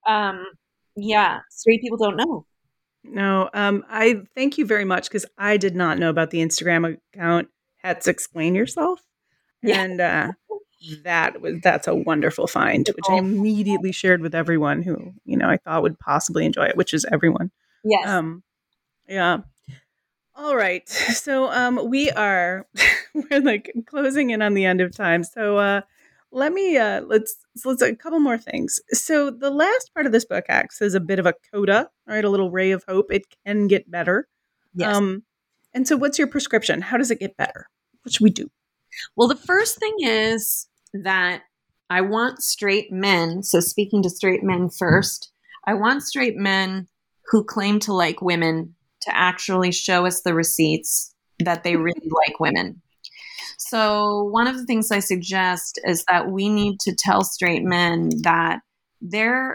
Straight people don't know. No, I thank you very much, because I did not know about the Instagram account Hets Explain Yourself. Yeah. And that's a wonderful find, which I immediately shared with everyone who, you know, I thought would possibly enjoy it, which is everyone. Yes. Yeah. All right. So we're like closing in on the end of time. So let me let's a couple more things. So the last part of this book acts as a bit of a coda, right? A little ray of hope. It can get better. Yes. And so what's your prescription? How does it get better? What should we do? Well, the first thing is that I want straight men. So speaking to straight men first, I want straight men who claim to like women to actually show us the receipts that they really like women. So one of the things I suggest is that we need to tell straight men that their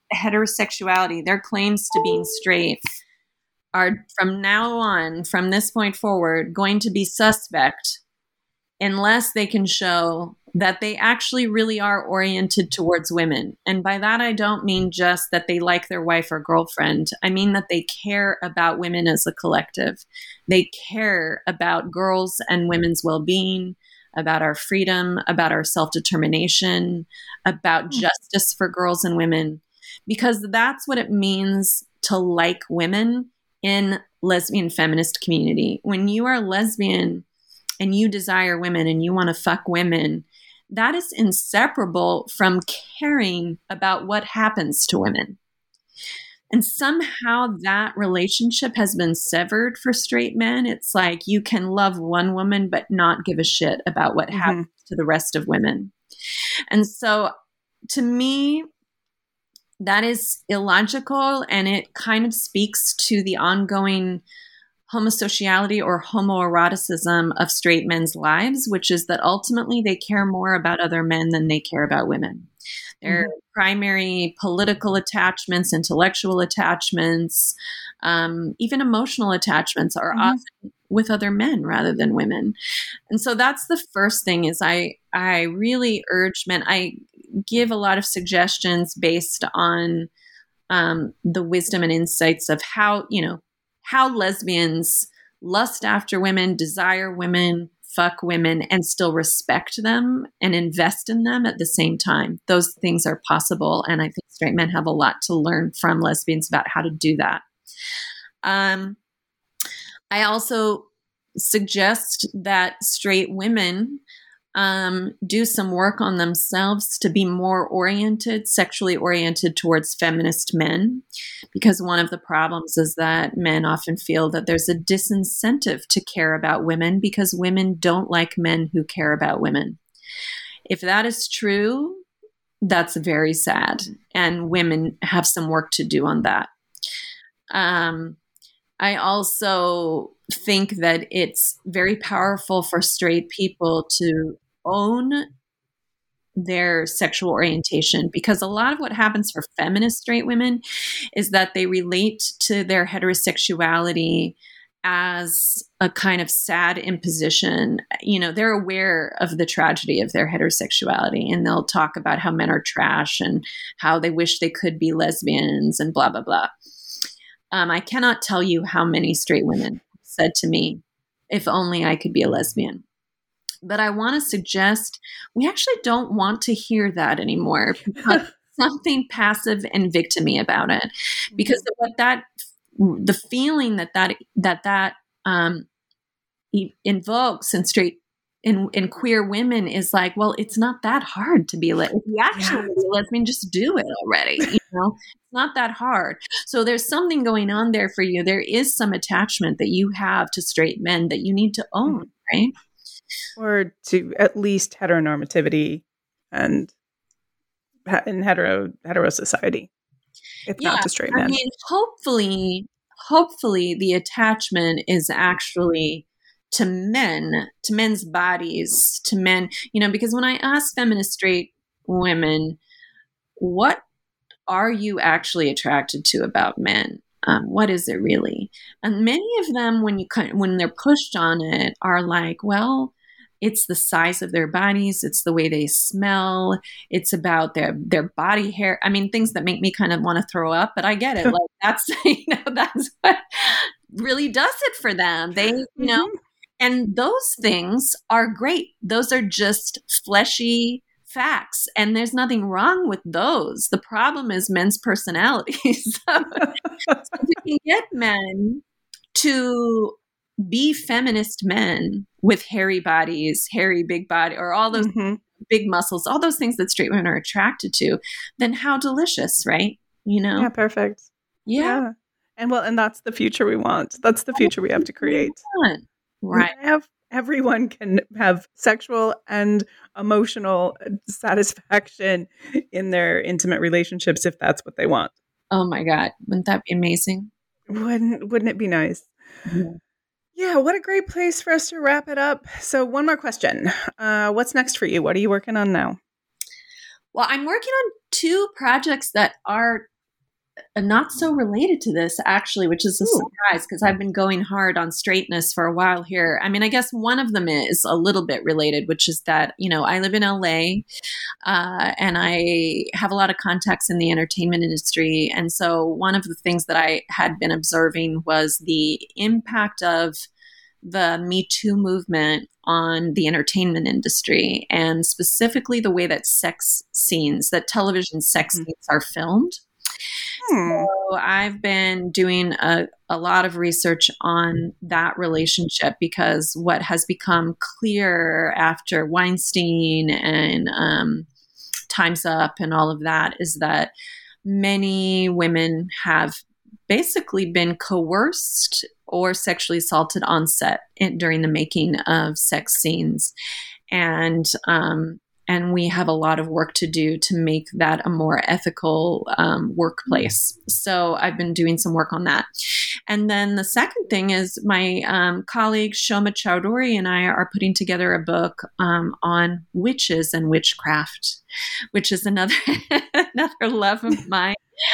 heterosexuality, their claims to being straight, are from now on, from this point forward, going to be suspect unless they can show that they actually really are oriented towards women. And by that, I don't mean just that they like their wife or girlfriend. I mean that they care about women as a collective. They care about girls and women's well-being, about our freedom, about our self-determination, about justice for girls and women, because that's what it means to like women in lesbian feminist community. When you are lesbian and you desire women and you want to fuck women, that is inseparable from caring about what happens to women. And somehow that relationship has been severed for straight men. It's like you can love one woman, but not give a shit about what happens to the rest of women. And so to me, that is illogical, and it kind of speaks to the ongoing homosociality or homoeroticism of straight men's lives, which is that ultimately they care more about other men than they care about women. Their primary political attachments, intellectual attachments, even emotional attachments are often with other men rather than women. And so that's the first thing is I really urge men. I give a lot of suggestions based on the wisdom and insights of how lesbians lust after women, desire women, fuck women, and still respect them and invest in them at the same time. Those things are possible. And I think straight men have a lot to learn from lesbians about how to do that. I also suggest that straight women do some work on themselves to be more sexually oriented towards feminist men, because one of the problems is that men often feel that there's a disincentive to care about women because women don't like men who care about women. If that is true, that's very sad, and women have some work to do on that. I also think that it's very powerful for straight people to own their sexual orientation, because a lot of what happens for feminist straight women is that they relate to their heterosexuality as a kind of sad imposition. They're aware of the tragedy of their heterosexuality, and they'll talk about how men are trash and how they wish they could be lesbians and blah, blah, blah. I cannot tell you how many straight women said to me, if only I could be a lesbian. But I want to suggest we actually don't want to hear that anymore, because something passive and victimy about it. Because the feeling that invokes in queer women is like, well, it's not that hard to be if you actually be a lesbian, just do it already. It's not that hard. So there's something going on there for you. There is some attachment that you have to straight men that you need to own, right? Or to at least heteronormativity and in hetero society, if not to straight men. I mean, hopefully the attachment is actually to men, to men's bodies, to men, because when I ask feminist straight women, what are you actually attracted to about men? What is it really? And many of them, when they're pushed on it, are like, well, it's the size of their bodies. It's the way they smell. It's about their body hair. I mean, things that make me kind of want to throw up, but I get it. Like that's what really does it for them. They, and those things are great. Those are just fleshy facts, and there's nothing wrong with those. The problem is men's personalities. So we can get men to be feminist men with hairy bodies, hairy big body, or all those big muscles, all those things that straight women are attracted to, then how delicious, right? Yeah, perfect. Yeah. And that's the future we want. That's the future we have to create. Right. Everyone can have sexual and emotional satisfaction in their intimate relationships if that's what they want. Oh my God. Wouldn't that be amazing? Wouldn't it be nice? Yeah, what a great place for us to wrap it up. So one more question. What's next for you? What are you working on now? Well, I'm working on 2 projects that are not so related to this, actually, which is a surprise because I've been going hard on straightness for a while here. I mean, I guess one of them is a little bit related, which is that, I live in LA and I have a lot of contacts in the entertainment industry. And so one of the things that I had been observing was the impact of the Me Too movement on the entertainment industry, and specifically the way that television sex scenes are filmed. So I've been doing a lot of research on that relationship, because what has become clear after Weinstein and Time's Up and all of that is that many women have basically been coerced or sexually assaulted on set during the making of sex scenes. And we have a lot of work to do to make that a more ethical workplace. So I've been doing some work on that. And then the second thing is my colleague Shoma Chowdhury and I are putting together a book on witches and witchcraft, which is another love of mine.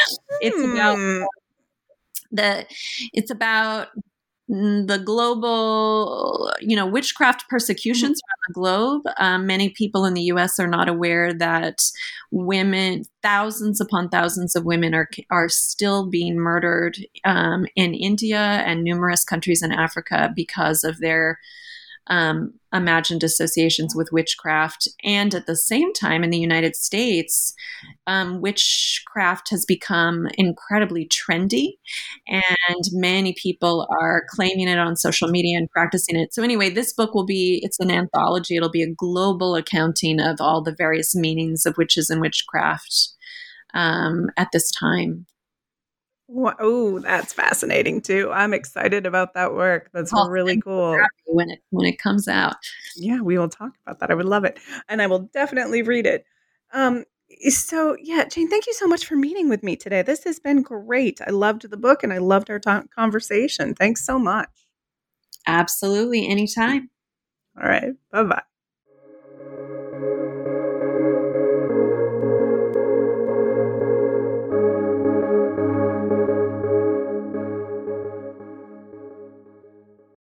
It's about the global, witchcraft persecutions around the globe. Many people in the U.S. are not aware that thousands upon thousands of women are still being murdered in India and numerous countries in Africa because of their imagined associations with witchcraft. And at the same time, in the United States, witchcraft has become incredibly trendy, and many people are claiming it on social media and practicing it. So anyway, this book it's an anthology. It'll be a global accounting of all the various meanings of witches and witchcraft at this time. Oh, that's fascinating too. I'm excited about that work. That's really cool. When it comes out. Yeah, we will talk about that. I would love it. And I will definitely read it. So yeah, Jane, thank you so much for meeting with me today. This has been great. I loved the book and I loved our conversation. Thanks so much. Absolutely. Anytime. All right. Bye-bye.